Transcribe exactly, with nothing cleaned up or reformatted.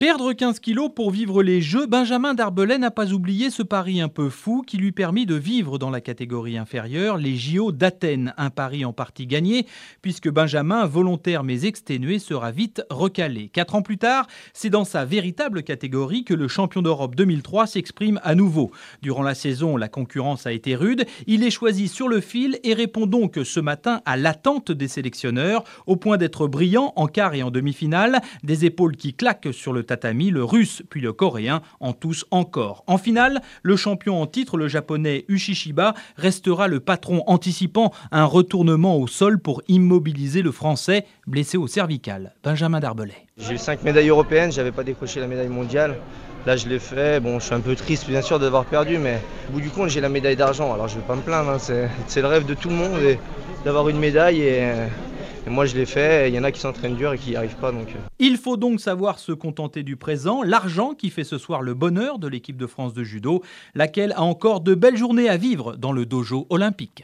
Perdre quinze kilos pour vivre les Jeux, Benjamin Darbelay n'a pas oublié ce pari un peu fou qui lui permit de vivre dans la catégorie inférieure les J O d'Athènes. Un pari en partie gagné puisque Benjamin, volontaire mais exténué, sera vite recalé. Quatre ans plus tard, c'est dans sa véritable catégorie que le champion d'Europe deux mille trois s'exprime à nouveau. Durant la saison, la concurrence a été rude. Il est choisi sur le fil et répond donc ce matin à l'attente des sélectionneurs, au point d'être brillant en quart et en demi-finale. Des épaules qui claquent sur le tatami, le russe puis le coréen en toussent encore. En finale, le champion en titre, le japonais Uchichiba, restera le patron anticipant un retournement au sol pour immobiliser le français blessé au cervical. Benjamin Darbelay. J'ai eu cinq médailles européennes, j'avais pas décroché la médaille mondiale. Là je l'ai fait, bon je suis un peu triste bien sûr d'avoir perdu, mais au bout du compte j'ai la médaille d'argent, alors je vais pas me plaindre, hein. c'est, c'est le rêve de tout le monde et d'avoir une médaille et, et moi je l'ai fait, il y en a qui s'entraînent dur et qui n'y arrivent pas. Donc. Il faut donc savoir se contenter du présent, l'argent qui fait ce soir le bonheur de l'équipe de France de judo, laquelle a encore de belles journées à vivre dans le dojo olympique.